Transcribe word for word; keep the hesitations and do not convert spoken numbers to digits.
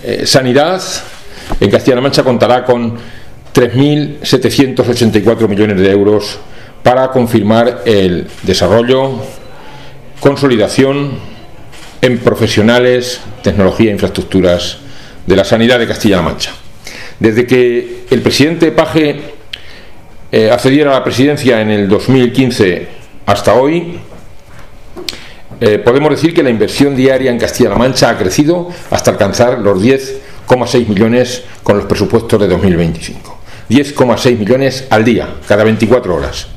eh, sanidad en Castilla-La Mancha contará con tres mil setecientos ochenta y cuatro millones de euros para confirmar el desarrollo, consolidación en profesionales, tecnología e infraestructuras de la sanidad de Castilla-La Mancha. Desde que el presidente Page eh, accediera a la presidencia en el dos mil quince hasta hoy, eh, podemos decir que la inversión diaria en Castilla-La Mancha ha crecido hasta alcanzar los diez coma seis millones con los presupuestos de dos mil veinticinco. diez coma seis millones al día, cada veinticuatro horas.